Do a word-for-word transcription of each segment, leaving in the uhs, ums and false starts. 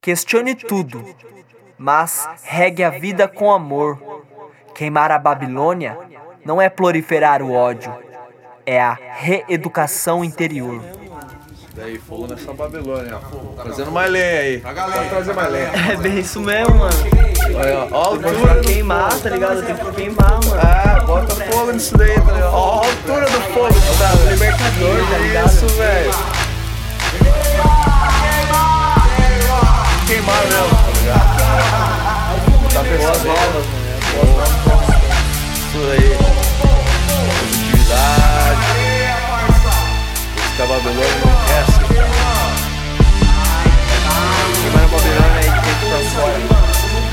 Questione tudo, mas regue a vida com amor. Queimar a Babilônia não é proliferar o ódio, é a reeducação interior. Daí, fogo nessa Babilônia, ó. Trazendo mais lenha aí. Pode trazer mais lenha. É bem isso mesmo, mano. Olha, ó, a Tem altura. que queimar, tá ligado? Tem que queimar, mano. Ah, bota fogo nisso daí, tá ligado? Ó, a altura do fogo, tá? Libertador, tá ligado? Isso, velho. Queimar mesmo, tá ligado? Tá pensando novas, mano. Isso aí. Positividade. Esse que a Babilônia não resta. Queimar a Babilônia aí que tem que pra fora.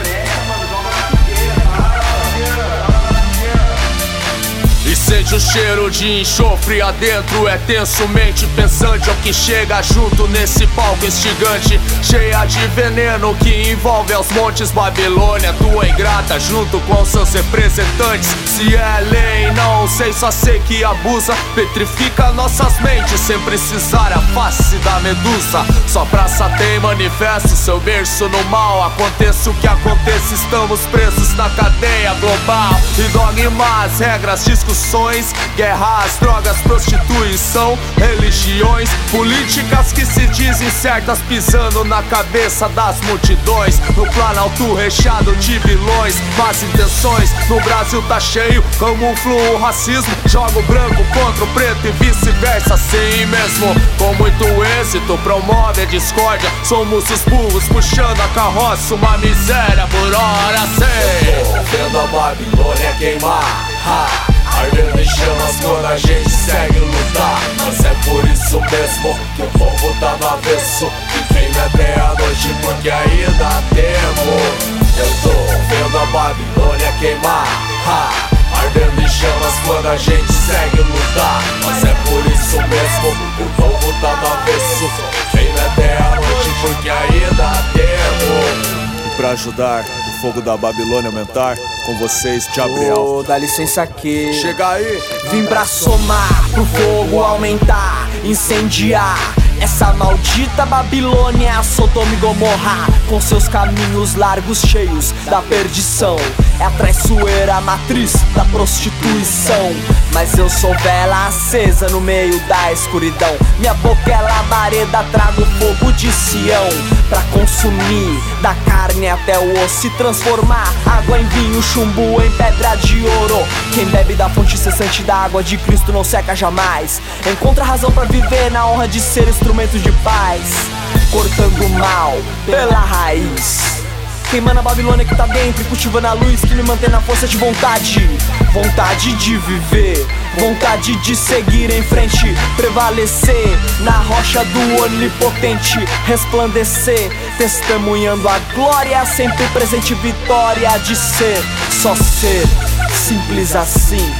E sente o cheiro de enxofre adentro, é tenso, mente pensante. É o que chega junto nesse palco instigante, cheia de veneno que envolve aos montes. Babilônia, tua ingrata, junto com seus representantes. Se é lei, não sei, só sei que abusa. Petrifica nossas mentes sem precisar a face da medusa. Só praça tem manifesto, seu berço no mal. Aconteça o que aconteça, estamos presos na cadeia global. E dogmas, regras, discussões, guerras, drogas, prostituição, religiões, políticas que se dizem certas, pisando na cabeça das multidões. No planalto recheado de vilões, más intenções. No Brasil tá cheio, camufla o racismo. Joga o branco contra o preto e vice-versa. Assim mesmo, com muito êxito, promove a discórdia. Somos os burros puxando a carroça, uma miséria por hora. Sei, tô vendo a Babilônia queimar, ha. Ardendo em chamas quando a gente segue lutar. Mas é por isso mesmo que o povo tá no avesso, que queima até a noite porque ainda há tempo. Eu tô vendo a Babilônia queimar, ha. Ardendo em chamas quando a gente segue lutar. Mas é por isso mesmo que o povo tá no avesso, que queima até a noite porque ainda há tempo. E pra ajudar o fogo da Babilônia aumentar, com vocês, Gabriel. Oh, dá licença aqui. Chega aí. Vim pra somar, pro fogo aumentar, incendiar essa maldita Babilônia, Sodoma e Gomorra, com seus caminhos largos cheios da perdição. É a traiçoeira matriz da prostituição. Mas eu sou vela acesa no meio da escuridão. Minha boca é labareda, trago fogo de Sião, pra consumir da carne até o osso, se transformar água em vinho, chumbo em pedra de ouro. Quem bebe da fonte incessante da água de Cristo não seca jamais. Encontra razão pra viver na honra de ser instrumento de paz, cortando o mal pela raiz. Queimando a Babilônia que tá dentro e cultivando a luz que me mantém na força de vontade. Vontade de viver, vontade de seguir em frente, prevalecer na rocha do onipotente, resplandecer, testemunhando a glória, sempre presente, vitória de ser, só ser, simples assim,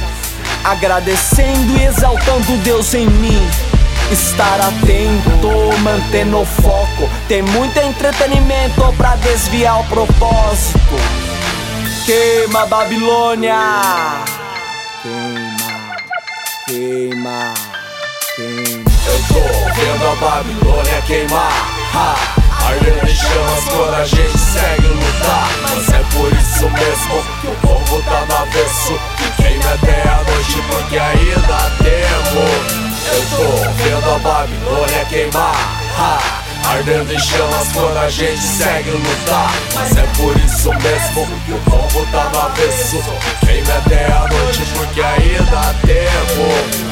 agradecendo e exaltando Deus em mim. Estar atento, mantendo o foco, tem muito entretenimento pra desviar o propósito. Queima Babilônia, queima, queima, queima. Eu tô vendo a Babilônia queimar, ha. Ardendo em chamas quando a gente segue lutar. Mas é por isso mesmo que o povo tá no avesso, que queima até a noite porque ainda há tempo. Eu tô vendo a Babilônia queimar, ha. Ardendo em chamas quando a gente segue lutar. Mas é por isso mesmo que o povo tá no avesso, que queima até a noite porque ainda há tempo.